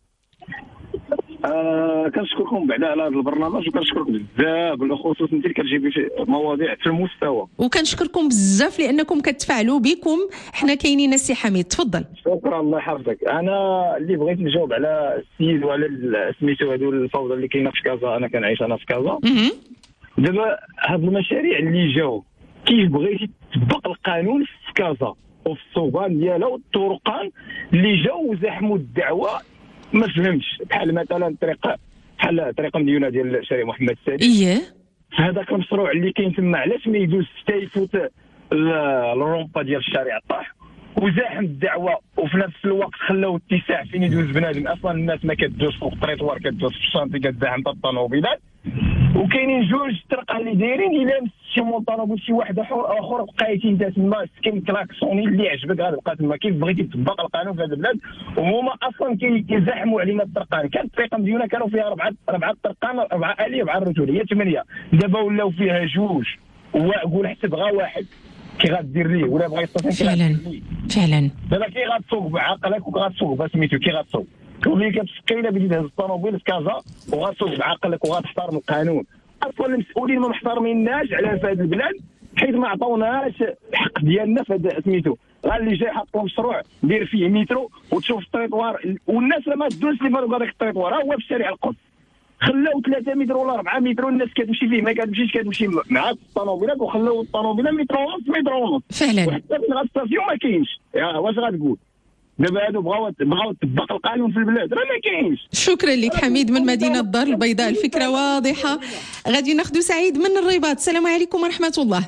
آه كنشكركم بعدا على هذا البرنامج، وكنشكرك بزاف بالخصوص انت اللي كتجيبي في مواضيع في المستوى، وكنشكركم بزاف لانكم كتفاعلوا بكم حنا كاينين. السي حميد تفضل. شكرا الله يحفظك. انا اللي بغيت نجاوب على السيد وعلى سميتو هذو الفوضى اللي كاينه في كازا، انا كنعيش انا في كازا. دابا هاد المشاريع اللي جاو كيف بغيتي تطبق القانون في كازا وفي الصوبان ديالها والطرقان اللي جاو وزحموا الدعوه، ما فهمتش. بحال مثلا طريق بحال طريق مديونه ديال شارع محمد السادس. اييه هذاك المشروع اللي كاين تما علاش ما يدوز حتى يفوت الرومبا ديال الشارع الطاح وزاحم الدعوه، وفي نفس الوقت خلاو اتساع فين يدوز بنادم. اصلا الناس ما كتدوز فوق الطريطوار، كتدوز في الشانطي كتزاحم الطوموبيلات. وكاينين جوج طرق اللي دايرين الا شي مونطونوبيل شي واحد اخر بقيتي انت تما سكن كلاكسوني اللي عجبك غتبقى تما. كيف بغيتي تطبق القانون في هذا البلاد وهما اصلا كيزاحموا علينا الطرقان. كانت الطريقه مزيونه كانوا فيها اربعه اربعه طرقان، اربعه اليه اربعه رجوليه ثمانيه. دابا ولاو فيها جوج، وقول حتى بغا واحد كي غدير ليه ولا بغا يستطيع فعلا فعلا. دابا كي غتسوق بعقلك وغتسوق بسميتو كي غتسوق تولي كتفكر الا بديت تهز الطوموبيل في كازا وغتسوق بعقلك وغتحترم القانون. اصلا المسؤولين ما محترميناش على في هذا البلاد، حيت ما عطاوناش الحق ديالنا في هذا سميتو. غير اللي جاي حط مشروع دير فيه مترو وتشوف الطريطوار، والناس لما تدوز لي فالو هذاك الطريطوار هو في الشارع القدس خلاو ثلاثة متر ولا أربعة متر والناس كتمشي فيه ما كتمشيش، كتمشي مع الطوموبيلات وخلاو الطوموبيلات متر ونص متر ونص فعلا. وحتى في الستاسيون ما كاينش. واش غتقول دابا؟ هادو بغاو بغاو تطبق القانون في البلاد راه ما كاينش. شكرا لك حميد من مدينه الدار البيضاء، الفكره واضحه. غادي ناخذ سعيد من الرباط. السلام عليكم ورحمه الله.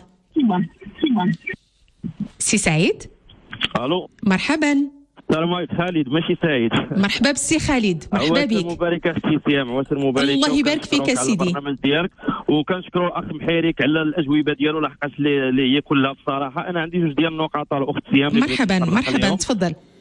سي سعيد. الو مرحبا. السلام عليكم. خالد ماشي سعيد. مرحبا بالسي خالد، مرحبا بك. مبارك اختي سيام، عواشر مبارك. الله يبارك فيك سيدي. البرنامج ديالك وكنشكروا الاخ محيريك على الاجوبه ديالو لحقاش اللي هي كلها بصراحه. انا عندي جوج ديال النقاط الاخت سيام. مرحبا مرحبا تفضل.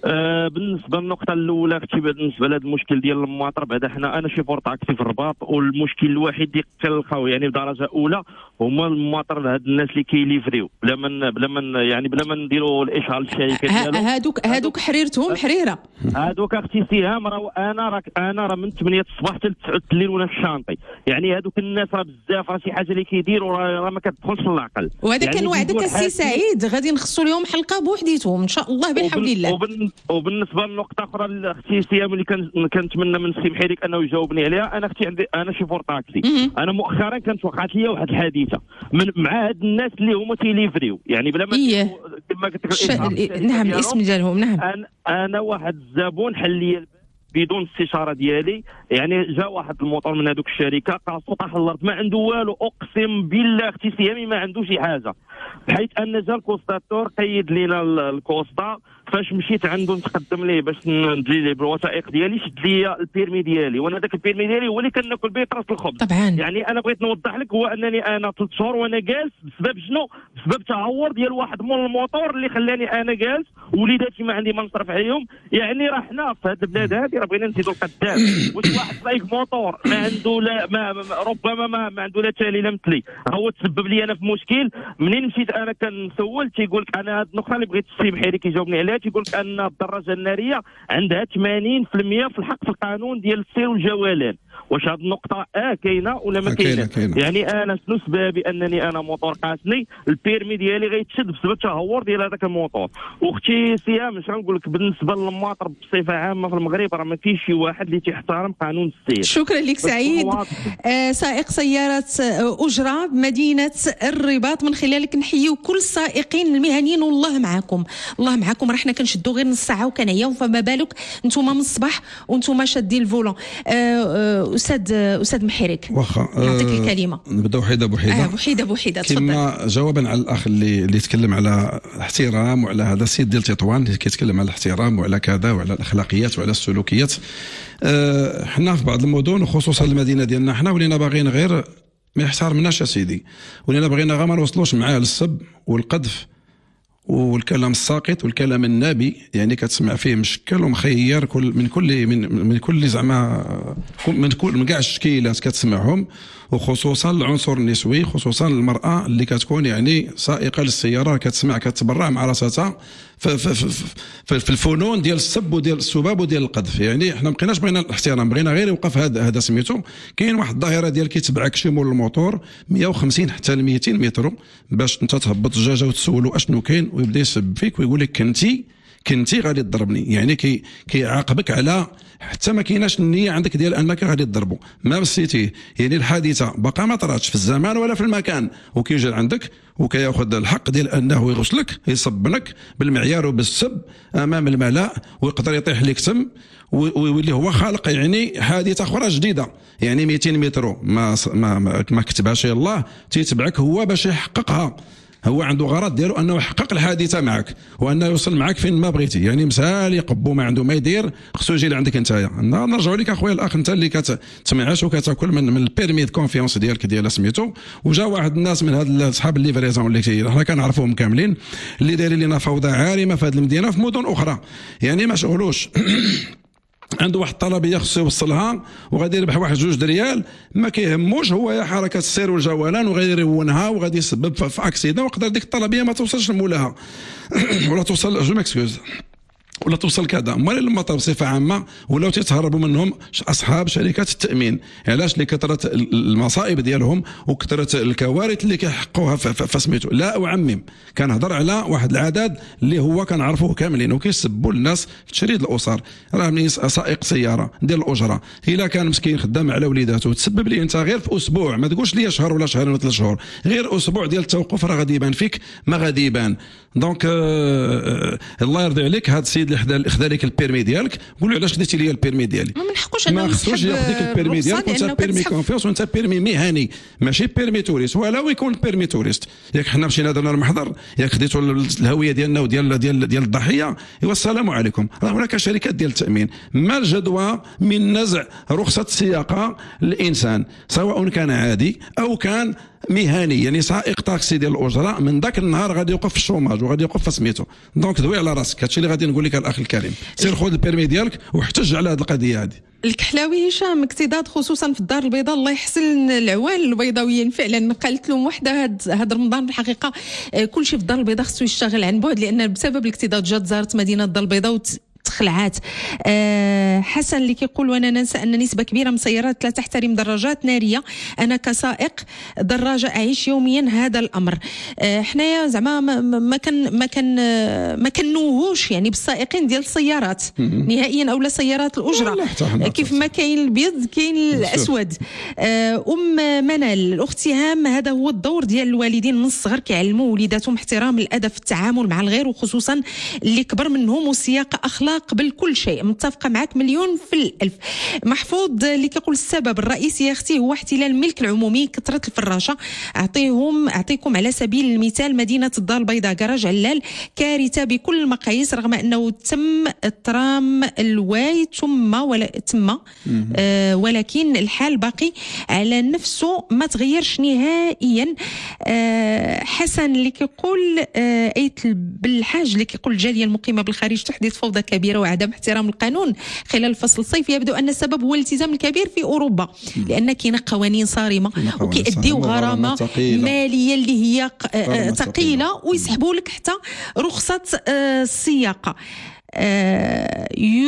آه بالنسبه للنقطه الاولى اختي، بالنسبه لهذا المشكل ديال المواطر، بعدا حنا انا شي فور تاكسي في الرباط، والمشكل الوحيد اللي كنلقاو يعني بدرجه اولى هما المواطر، هاد الناس اللي كيليفريو بلا ما بلا ما يعني بلا ما نديروا الاشهار للشركه ديالو. هادوك هادوك حريرتهم حريره. هادوك اختي سهام راه انا راك انا راه من ثمانية الصباح حتى تسعة الليل وانا في الشانطي، يعني هادوك الناس راه بزاف، راه شي حاجه اللي كيديروا راه ما كتدخلش للعقل. وهذا يعني كان وعدك السي سعيد، غادي نخصوا لهم حلقه بوحديتهم ان شاء الله بحول الله. وبن... وبالنسبه لنقطه اخرى اختي سيام اللي كان كنتمنى من السي محيرك انه يجاوبني عليها، انا اختي عندي انا شي فور تاكسي. انا مؤخرا كانت وقعت لي واحد الحادثه من مع هاد الناس اللي هما تيليفريو، يعني بلا ما إيه. كما قلت ش... نعم الاسم ديالهم. نعم انا, أنا واحد الزبون حل لي بدون استشاره ديالي، يعني جا واحد الموطور من هذوك الشركه قاصو طاح الارض، ما عنده والو، اقسم بالله اختي سيامي ما عنده شي حاجه، بحيث ان جا الكوستاتور قيد لينا الكوستا. فاش مشيت عنده نتقدم ليه باش ندلي ليه بالوثائق ديالي، شد لي البيرمي ديالي، وانا ذاك البيرمي ديالي هو اللي كناكل به طراس الخبز طبعا. يعني انا بغيت نوضح لك هو انني انا ثلاث شهور وانا جالس بسبب شنو؟ بسبب تعور ديال واحد مول الموتور اللي خلاني انا جالس، وليداتي ما عندي ما نصرف عليهم. يعني راه حنا في هذه البلاد هذه راه بغينا نزيدوا القدام. واش واحد رايك موتور ما عنده لا ما ما ربما ما, ما عنده لا تالي لا مثلي، هو تسبب لي انا في مشكل. منين مشيت انا كنسول تيقول لك انا هذه النقطه اللي بغيت السي محيري كيجاوبني عليها، تيقول لك ان الدراجه الناريه عندها ثمانين بالمئة في الحق في القانون ديال السير والجولان. واش هذه النقطه اه كاينه ولا ما كاينه؟ يعني انا شنو سبب بانني انا موتور قاسني البيرمي ديالي غيتشد بسبب التهور ديال هذاك الموتور. واختي سيام اش غنقول لك بالنسبه للمواطن بصفه عامه في المغرب راه ما كاينش شي واحد اللي تيحترم قانون السير. شكرا لك سعيد. آه سائق سياره اجره بمدينه الرباط، من خلالك نحييو كل السائقين المهنيين والله معاكم، الله معاكم. راه حنا كنشدوا غير نص ساعه وكنعياو، فما بالك نتوما من الصباح وانتوما شادين الفولون. آه آه استاذ استاذ محيرك واخا نعطيك الكلمه. نبداو حيده بوحيده. اه بوحيده بوحيده تفضل. كما جوابا على الاخ اللي اللي تكلم على الاحترام وعلى هذا السيد ديال تطوان اللي كيتكلم على الاحترام وعلى كذا وعلى الاخلاقيات وعلى السلوكيات. أه حنا في بعض المدن وخصوصا المدينه ديالنا حنا ولينا باغيين غير ما يحترمناش يا سيدي، ولينا باغيين غير ما نوصلوش معاه للسب والقذف والكلام الساقط والكلام النابي، يعني كتسمع فيه مشكل ومخير كل من كل من من كل زعما من كل من كاع الشكيلات كتسمعهم، وخصوصا العنصر النسوي، خصوصا المراه اللي كتكون يعني سائقه للسياره كتسمع كتبرع مع راساتها في, في, في, في, في الفنون ديال السب وديال السباب وديال القذف. يعني حنا ما بقيناش بغينا الاحترام، بغينا غير يوقف هذا هذا سميتو. كاين واحد الظاهره ديال كيتبعك شي مول الموتور مئة وخمسين حتى ل مئتين متر باش انت تهبط الدجاجه وتسولو اشنو كاين، ويبدا يسب فيك ويقول لك كنتي كنتي غادي تضربني. يعني كي كيعاقبك على حتى ما كايناش النيه عندك ديال انك غادي تضربو، ما بسيتيه. يعني الحادثه باقا ما طراتش في الزمان ولا في المكان، وكيجي عندك وكياخذ الحق ديال انه يغسلك يصبنك بالمعيار وبالسب امام الملأ، ويقدر يطيح لك تم ويولي هو خالق يعني حادثه اخرى جديده. يعني مئتين متر ما ما, ما كتبهاش الله، تيتبعك هو باش يحققها. هو عنده غرض ديالو انه يحقق الحادثه معك وانه يوصل معك فين ما بغيتي. يعني مسال يقبو ما عنده ما يدير، خصو يجي لعندك نتايا. نرجعوا لك اخويا الاخ، انت اللي كتسمعش وكتاكل من, من البيرمي دو كونفيونس ديالك ديال سميتو، وجا واحد الناس من هاد اصحاب الليفريزون اللي حنا كنعرفوهم كاملين اللي دايرين لنا فوضى عارمه في هذه المدينه في مدن اخرى. يعني ما شغلوش عنده واحد الطلبيه خصو يوصلها وغادي يربح واحد جوج دريال، ما كيهموش هو يا حركه السير والجولان، وغادي يرونها وغادي يسبب في اكسيدون، ويقدر ديك الطلبيه ما توصلش لمولاها ولا توصل جو ماكسكوز ولا توصل كذا. امال المطار بصفه عامه ولاو تيتهربوا منهم اصحاب شركات التامين. علاش؟ لكثره المصائب ديالهم وكثره الكوارث اللي كيحقوها فسميتو. لا اعمم، كنهضر على واحد العدد اللي هو كنعرفوه كاملين وكيسبوا الناس في تشريد الاسر. راه من سائق سياره ديال الاجره الا كان مسكين خدام على وليداته تسبب لي انت غير في اسبوع، ما تقولش لي شهر ولا شهرين ولا ثلاث شهور، غير اسبوع ديال التوقف راه غادي يبان فيك ما غادي يبان. دونك آه الله يرضي عليك هذا السيد اللي خدا لك البيرمي ديالك، قول له علاش خديتي لي البيرمي ديالي. ما من حقوش خصوش انه ما خصوش ياخذ ديك البيرمي ديالك وانت بيرمي كونفيونس وانت بيرمي مهني ماشي بيرمي توريست، ولو يكون بيرمي توريست. ياك حنا مشينا درنا المحضر، ياك خديتوا الهويه ديالنا وديال ديال ديال الضحيه، ايوا السلام عليكم. راه هناك شركات ديال التامين ما الجدوى من نزع رخصه السياقه للانسان سواء كان عادي او كان مهني، يعني سائق طاكسي ديال الاجره من ذاك النهار غادي يوقف في الشوماج وغادي يوقف في سميتو. دونك دوي على راسك، هادشي اللي غادي نقول لك الاخ الكريم، سير خذ البيرمي ديالك واحتج على هذه القضيه هذه. الكحلاوي هشام اكتضاد خصوصا في الدار البيضاء، الله يحسن العوان البيضاويين فعلا. قالت لهم وحده هاد هاد رمضان بالحقيقه كل شيء في الدار البيضاء خصو يشتغل عن بعد، لان بسبب الاكتضاد جات زارت مدينه الدار البيضاء وت... تخلعات. أه حسن اللي كيقول وانا ننسى ان نسبه كبيره من السيارات لا تحترم دراجات ناريه، انا كسائق دراجه اعيش يوميا هذا الامر. أه حنايا زعما ما كان ما كان ما كنوهوش يعني بالسائقين ديال السيارات نهائيا او لا سيارات الاجره، كيف ما كاين البيض كاين الاسود. أه ام منال الاخت هام، هذا هو الدور ديال الوالدين من الصغر، كيعلموا وليداتهم احترام الادب في التعامل مع الغير، وخصوصا اللي كبر منهم، والسياقه اخلاق قبل كل شيء. متفقه معك مليون في الالف. محفوظ اللي كيقول السبب الرئيسي يا اختي هو احتلال الملك العمومي، كثره الفراشه. اعطيهم اعطيكم على سبيل المثال مدينه الدار البيضاء كراج علال كارثه بكل المقاييس، رغم انه تم الترام الواي ثم ولا تم آه ولكن الحال باقي على نفسه ما تغيرش نهائيا. آه حسن اللي كيقول آه ايت بالحاج اللي كيقول الجاليه المقيمه بالخارج تحدث فوضى كبيرة وعدم احترام القانون خلال فصل الصيف. يبدو أن السبب هو الالتزام الكبير في أوروبا، لأن كاين قوانين صارمة وكيأديو غرامة مالية اللي هي ثقيلة ويسحبوا لك حتى رخصة السياقة. آه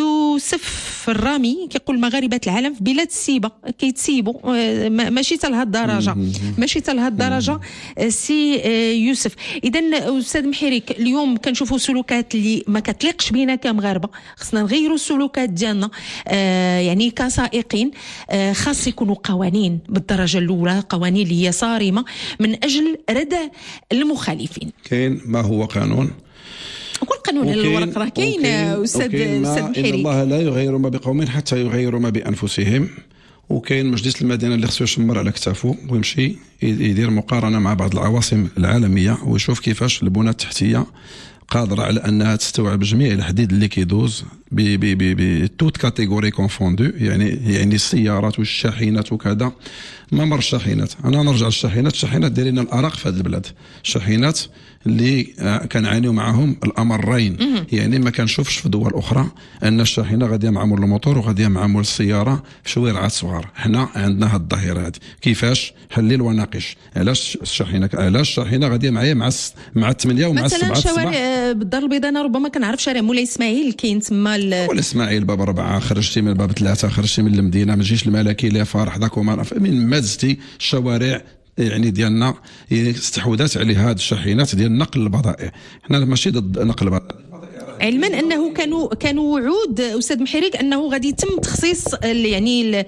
يوسف الرامي كيقول مغاربة العالم في بلاد السيبة كيتسيبوا، آه ماشي حتى لهاد الدرجة ماشي حتى لهاد الدرجة. آه سي آه يوسف. إذا أستاذ محرك اليوم كنشوفوا سلوكات اللي ما كتليقش بينا كمغاربة، خصنا نغيروا السلوكات ديالنا. آه يعني كسائقين آه خاص يكونوا قوانين بالدرجة الأولى، قوانين اللي هي صارمة من أجل ردع المخالفين. كاين ما هو قانون كل قانون الورق راه كاين استاذ استاذ محري. ان الله لا يغير ما بقوم حتى يغيروا ما بانفسهم. وكاين مجلس المدينه اللي خصو يشمر على كتافه ويمشي يدير مقارنه مع بعض العواصم العالميه ويشوف كيفاش البنى التحتيه قادره على انها تستوعب جميع الحديد اللي كيدوز ب ب ب توت كاتيجوري كونفوندو، يعني يعني السيارات والشاحنات وكذا. ما مر الشاحنات، انا نرجع للشاحنات. الشاحنات دايرين الارق في هذه البلاد، الشاحنات اللي كنعانيو معهم الامرين. يعني ما كنشوفش في دول اخرى ان الشاحنه غاديه مع مول الموتور وغاديه مع مول السياره في شويرعات صغار. حنا عندنا هاد الظاهره هذه. كيفاش؟ حلل وناقش. علاش الشاحنه علاش الشاحنه غاديه معايا مع مع الثمانية ومع السبعة مثلا شوارع بالدار البيضاء انا ربما كنعرف شارع مولاي اسماعيل كاين تما ولا اسماعيل باب أربعة، خرجتي من باب ثلاثة، خرجتي من المدينه، ما تجيش الملكي لا فرح ذاك وما من مازتي الشوارع يعني ديالنا استحوذت عليه هاد الشاحنات ديال نقل البضائع. حنا ماشي ضد نقل البضائع، علما انه كانوا كانوا وعود استاذ محرك انه غادي يتم تخصيص يعني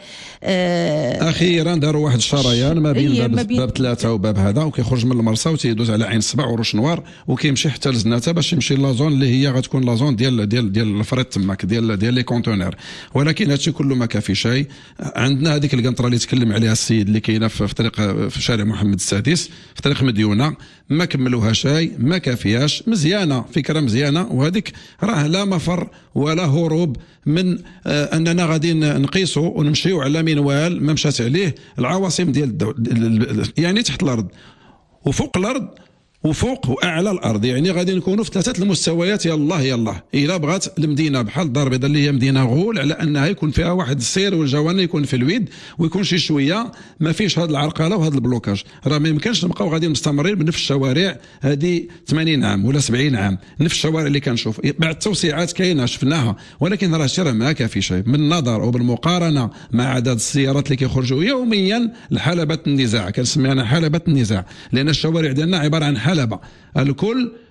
آه اخيرا داروا واحد الشريان ما بين باب, باب, باب ثلاثه وباب هذا، وكيخرج من المرسى وتيدوز على عين السبع وروش نوار وكيمشي حتى لزناته باش يمشي لازون اللي هي غتكون لازون ديال ديال ديال الفريط تماك ديال ديال لي كونتونير. ولكن هادشي كله ما كافي شيء. عندنا هذيك القنطره اللي تكلم عليها السيد اللي كاينه في طريق في شارع محمد السادس في طريق مديونه، ما كملوها شيء، ما كافياش. مزيانه، فكره مزيانه، وهذيك راه لا مفر ولا هروب من آه اننا غادي نقيسوا ونمشيو على منوال ما مشات عليه العواصم ديال الدول، يعني تحت الارض وفوق الارض وفوق واعلى الارض. يعني غادي نكونوا في ثلاثه المستويات. يلاه يلاه الا بغات المدينه بحال الدار البيضاء اللي هي مدينه غول على انها يكون فيها واحد السير والجوانب يكون في الويد ويكون شي شويه ما فيش هذه العرقله وهذا البلوكاج. راه ما يمكنش نبقاو غادي مستمرين بنفس الشوارع هذه ثمانين عام ولا سبعين عام، نفس الشوارع اللي كنشوف. بعد التوسيعات كاينه شفناها، ولكن راه الشيء ما كافي شيء من النظر وبالمقارنه مع عدد السيارات اللي كيخرجوا يوميا لحلبة النزاع. كنسميها انا حلبة النزاع لان الشوارع ديالنا عباره عن حلبة، الكل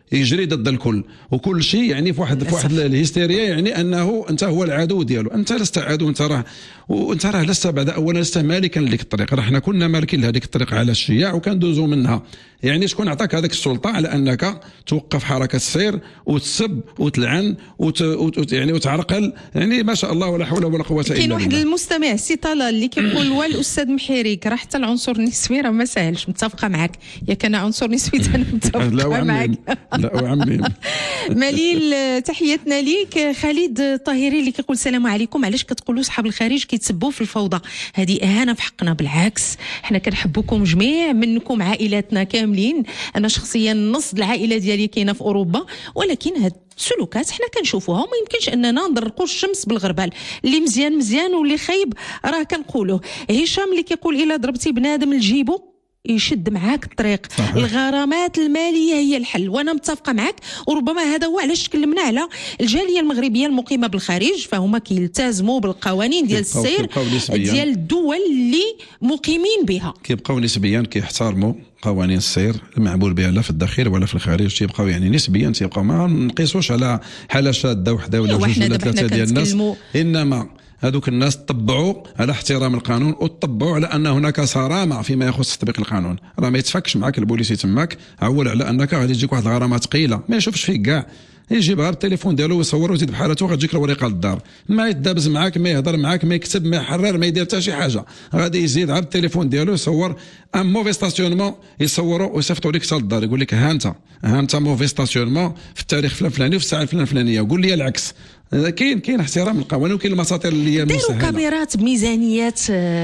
يجري ضد الكل وكل شيء يعني في واحد في واحد الهستيريا، يعني انه انت هو العدو ديالو. انت لست عدو، انت راه وانت راه لست بعد اولا لست مالكا لديك الطريق، راه حنا كنا مالكين لهذيك الطريق على الشياع وكندوزو منها. يعني شكون عطاك هذيك السلطه على انك توقف حركه السير وتسب وتلعن وت... وت... يعني وتعرقل؟ يعني ما شاء الله ولا حول ولا قوه الا بالله. كاين واحد المستمع سي طلال اللي كيقول والاستاذ محيريك راه حتى العنصر النسبي راه ما ساهلش. متفقه معك، ياك انا عنصر نسبي انا متفقه معك. لا وعمي مليل تحياتنا ليك. خالد الطاهري اللي كيقول السلام عليكم، علاش كتقولوا صحاب الخارج كيتسبوا في الفوضى؟ هذه اهانه في حقنا، بالعكس حنا كنحبوكم جميع منكم، عائلاتنا كاملين. انا شخصيا نص العائله ديالي كاينه في اوروبا، ولكن هاد سلوكات حنا كنشوفوها وما يمكنش اننا نضرقوا الشمس بالغربال. اللي مزيان مزيان واللي خايب راه كنقولوه. هشام اللي كيقول الا ضربتي بنادم لجيبو يشد معاك الطريق. صحيح. الغرامات الماليه هي الحل، وانا متفقه معك. وربما هذا هو علاش تكلمنا على الجاليه المغربيه المقيمه بالخارج، فهما كيلتزموا بالقوانين ديال السير ديال الدول اللي مقيمين بها، كيبقاو نسبيا كيحترموا قوانين السير المعمول بها لا في الداخل ولا في الخارج. تيبقاو يعني نسبيا تيبقاو ما نقيسوش على حاله شاده وحده ولا جوج ولا ثلاثه ديال الناس، انما هذوك الناس طبعوا على احترام القانون وطبعوا على ان هناك صرامه فيما يخص تطبيق القانون. راه ما يتفكش معك البوليسي تماك عول على انك غادي تجيك واحد الغرامه ثقيله ما يشوفش فيك كاع، يجيبها بالتليفون ديالو ويصور ويزيد بحالته وغتجيك الورقه للدار. ما يتدابز معاك، ما يهضر معاك، ما يكتب، ما يحرر، ما يدير حتى شي حاجه. غادي يزيد على التليفون ديالو يصور ان موفي ستاسيونمون، يصوروا ويصيفطوا لك حتى للدار، يقول لك ها انت ها انت موفي ستاسيونمون في التاريخ فلان فلاني وفي الساعه الفلان الفلانيه. وقول لي العكس. كاين كاين احترام القوانين وكاين المساطر اللي هي داروا كاميرات بميزانيات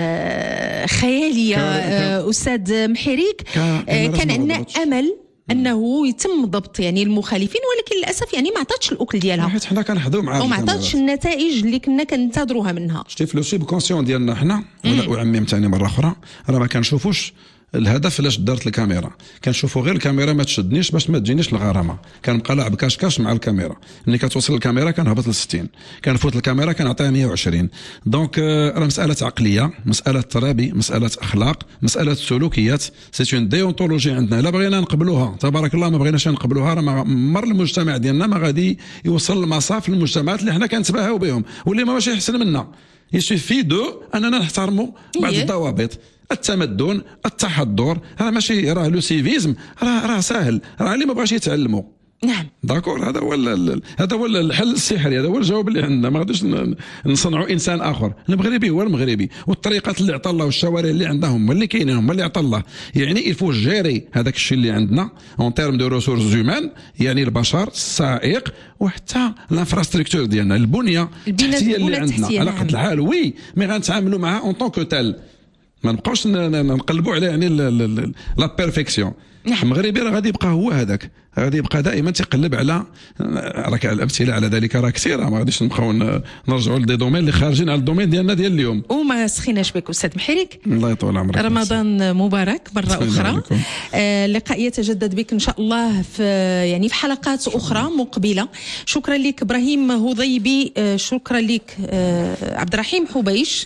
خياليه. استاذ محيريك كان عندنا امل انه يتم ضبط يعني المخالفين، ولكن للاسف يعني ما عطاتش الاكل ديالها، حيت حنا كنحضروا معاها وما عطاتش النتائج اللي كنا كننتظروها منها. شتي في لو سيب كونسيون ديالنا حنا ولا اعمم ثاني مره اخرى، راه ما كنشوفوش الهدف علاش دارت الكاميرا. كنشوفوا غير الكاميرا ما تشدنيش باش ما تجينيش الغرامه. كنبقى لاعب كاش كاش مع الكاميرا، ملي كتوصل الكاميرا كنهبط ل ستين، كنفوت الكاميرا كنعطيها مية وعشرين. دونك راه مساله عقليه، مساله ترابي، مساله اخلاق، مساله سلوكيات. سي اون ديونتولوجي عندنا، لا بغينا نقبلوها تبارك الله، ما بغيناش نقبلوها راه مر المجتمع ديالنا ما غادي يوصل لمصاف المجتمعات اللي حنا كنتباهاو بهم واللي ما ماشي يحسن منا. يسوفي دو اننا نحترموا بعض الضوابط، التمدن، التحضر. راه ماشي راه لو سيفيزم راه راه ساهل، راه اللي ما بغاش يتعلموا. نعم داكور. هذا هو هذا هو الحل السحري، هذا هو الجواب اللي عندنا. ما غاديش نصنعوا انسان اخر. المغربي هو المغربي، والطريقات اللي عطى الله والشوارع اللي عندهم هما اللي كاينين، هما اللي عطى الله. يعني يفو جيري هذاك الشيء اللي عندنا اون تيرم دو ريسورس هيومان، يعني البشر، السائق، وحتى الانفراستركتور ديالنا، البنيه التحتيه اللي عندنا على قد الحال. وي مي غنتعاملوا معها اون طون كو تال، ما نبقاوش نقلبوا على يعني لا بيرفيكسيون. المغربي راه غادي يبقى هو هذاك، غادي يبقى دائما تيقلب على، راك الامثله على ذلك راه كثيره. ما غاديش نبقاو نرجعوا لدي دومين اللي خارجين على الدومين ديالنا ديال اليوم. وما سخيناش بك استاذ محيريك، الله يطول عمرك. رمضان مبارك مره اخرى. آه لقاء يتجدد بك ان شاء الله في يعني في حلقات اخرى مقبله. شكرا لك ابراهيم هضيبي، آه شكرا لك آه عبد الرحيم حبيش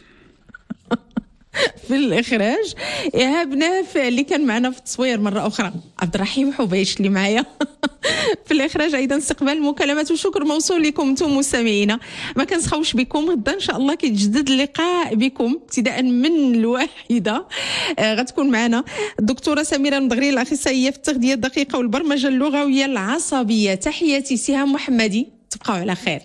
في الإخراج، إيهاب نافع اللي كان معنا في التصوير مرة أخرى، عبد الرحيم حبيش اللي معايا في الإخراج. أيضا استقبال المكالمات وشكر موصول لكم أنتم مستمعينا. ما كنسخوش بكم، غدا إن شاء الله كيتجدد اللقاء بكم ابتداء من الواحدة. آه غتكون معنا الدكتورة سميرة المدغري الأخصائية في التغذية الدقيقة والبرمجة اللغوية العصبية. تحياتي سهام محمدي، تبقوا على خير.